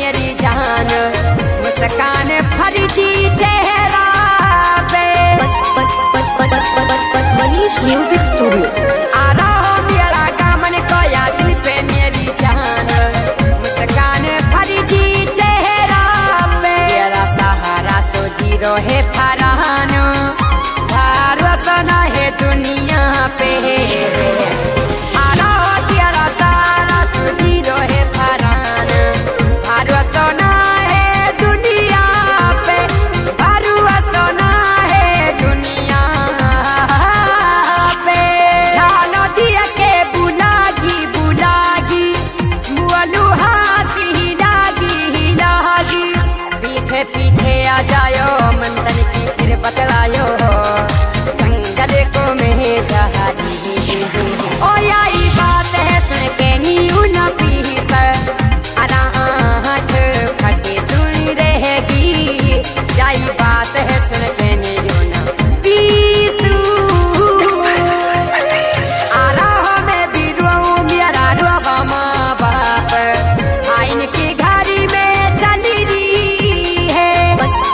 मेरी जान, मुस्कान फर्जी चेहरा पे। Manish music studio. आ रहा हो मेरा कामन को या दिल पे मेरी जान, मुस्कान फर्जी चेहरा पे। तेरा सहारा सो जीरो है फरहान, भरोसा ना है दुनिया पे। आ रहा हो तेरा सहारा सो जीरो है फरहान, भरोसा ना है दुनिया पे, भरोसा ना है दुनिया पे। झालो दिया के बुलागी बुलागी, मुअलू हाथी हिलागी। पीछे पीछे आ जायो मंदन की फिर बतलायो, जंगल को में जहादी। ओ यही बात है सुन के नीऊ न पीस, अरा आँख फटे सुन रहेगी। यही बात है सुन के नीऊ न पीसू। आ रहा मैं भी रोऊं मेरा रोवा माँ बाप, आइन की घड़ी में चली रही है।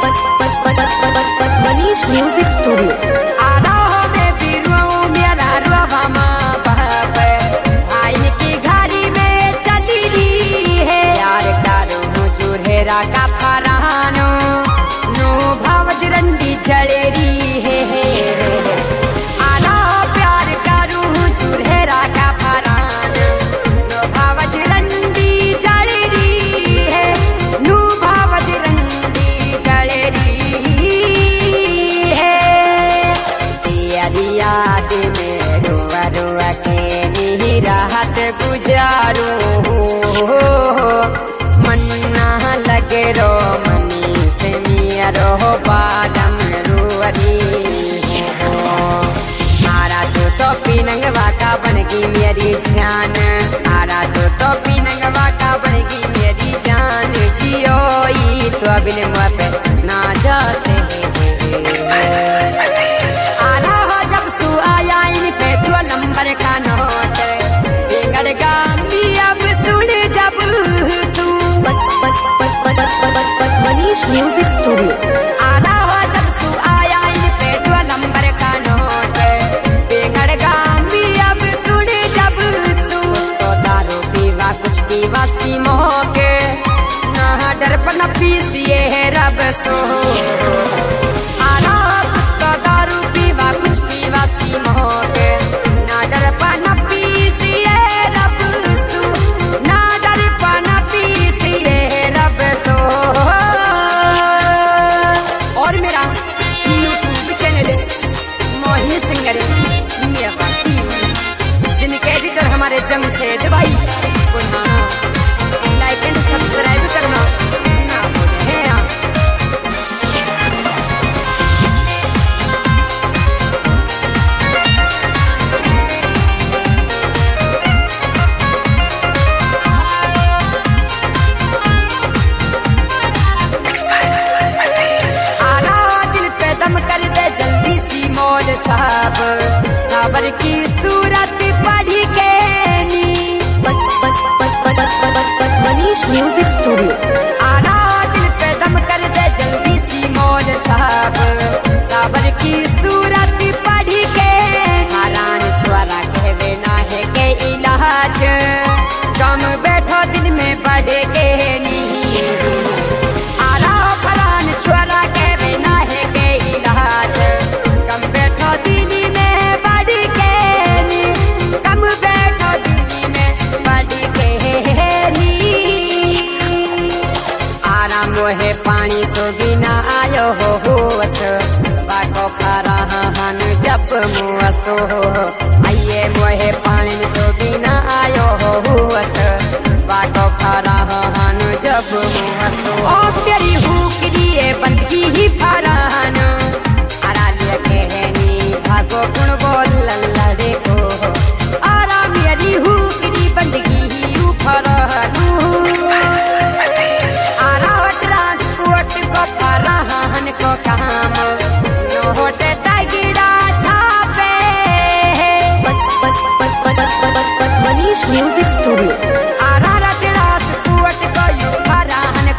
Manish music studio. आ रहा मैं भी रोऊं मेरा रोवा माँ बाप, आइन की घड़ी में चली रही है। यार करूँ जुरहेरा का फरहानो, नो भावज रंडी जड़ेरी है। आ रहा प्यार करूँ जुरहेरा का फरहान, नो भावज रंडी जड़ेरी है, नो भावज रंडी जड़ेरी है। दिया दिया दिन में रुआ रुआ के नहीं राहत गुजारू, मन्ना लगे रो मनी से मिया रो बादम रुअरी हो। आरा तो पीनंगवा का बनगी मेरी जान, आरा तो पीनंगवा का बनगी मेरी जान। जियो ई तो बिन मुआ पे ना जा से। आरा हो जब सु आया इन पे 2 नंबर का नोट, बिगड़ गामी अब सुन जब सु। Manish music studio. आरा हो जब सु आया इन पे 2 नंबर का नोट, बिगड़ गामी अब सुन जब सु। तो दारू पीवा कुछ पीवा सी मोह के, ना डर पर न पीसिए है रब सो। आरा कुछ तो दारू पीवा कुछ पीवा सी मोह के, ना डर पर न पीसिए रब सो, ना डर पर न पीसिए रब सो। और मेरा यूट्यूब चैनल मोहिनी सिंगर दुनिया बाकी, जिनके एडिटर हमारे जमशेद भाई पुराना। लाइक एंड सब्सक्राइब करना ना भूलें आप। आरा दिल पे दम कर दे जल्दी सी मोल साहब, साबर की सूरत पढ़ी के नी। Manish music studio. आरा दिल पे दम कर दे जल्दी सी मोल साहब, साबर की सूरत पढ़ी के। हरान छुआरा कहवे ना है के इलाज, कम बैठो दिन में बढ़े के नहीं। आरा फरान छुआरा कहवे ना है के इलाज, कम बैठो दिन में बढ़ के नहीं, कम बैठो दिन में बढ़ के नहीं। आरा मोहे पानी सो बिना आयो हो होस, बाको फरहान जब मुआसो। आइए मोहे पानी सो बिना आयो हो होस, बाको फरहान जब मुआसो। ओ तेरी हुक दिए बंदगी ही फरहान, आरा लिया कहनी भागो गुण बोल लल्लड़े को। आरा मेरी हुक दी बंदगी ही फरहानू। आरा ट्रांसपोर्ट को फरहान को काम, नोट तगड़ा छापे। Manish music studio. Arrah transport को यू फरहान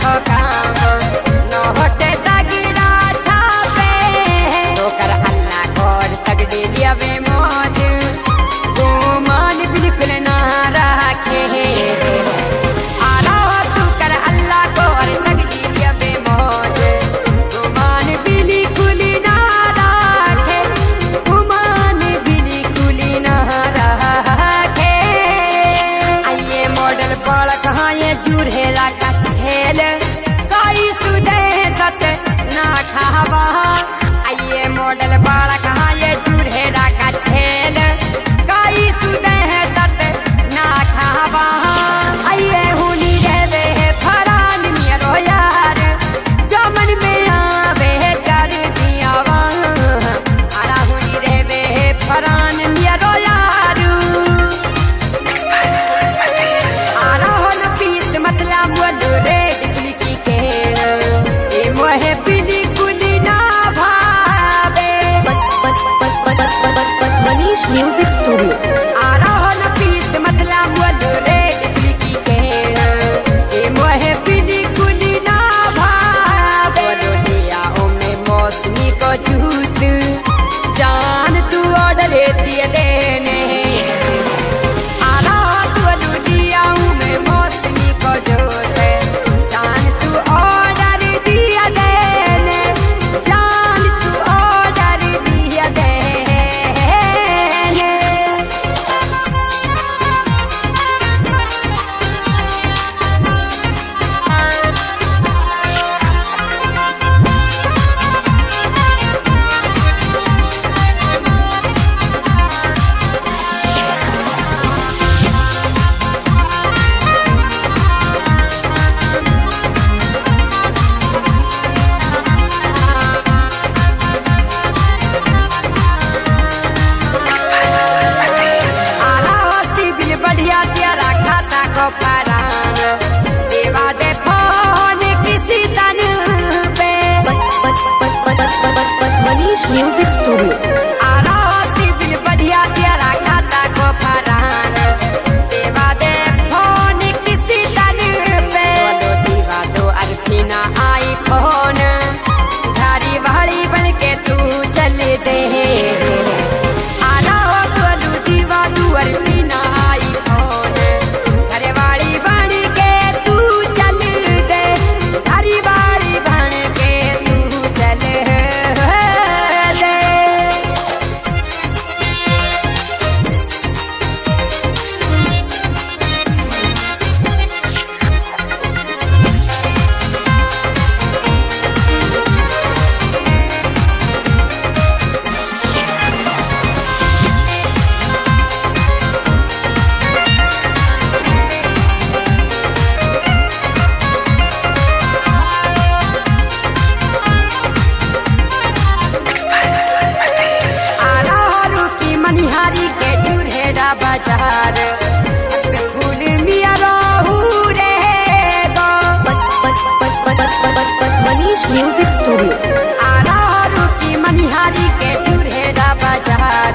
Studio. आरोहन पीस मतला मुअल रेड क्लिकी के ए मोहे पिनी कुनी ना भावे बोलिया ओमे मौसमी को जूस जान तू ऑर्डर दिए देने आरा तू लुडिया में मौसमी को जूस जान तू ऑर्डर दिया देने जान तू ऑर्डर दिया देने बढ़िया तेरा खाता को फरान देवा दे फोन किसी तन पे Manish Music Studio. Arrah civil बढ़िया तेरा खाता को फरान देवा दे फोन किसी तन पे दो दीवा दो अर्थिना आई फोन धारी भाड़ी बन के तू चल दे आरा तो दीवा दू अर्थिना मनिहारी के जुरहेरा बाजार फूल मिया रहू रे गो Manish Music Studio. आरा की मनिहारी के जुरहेरा बाजार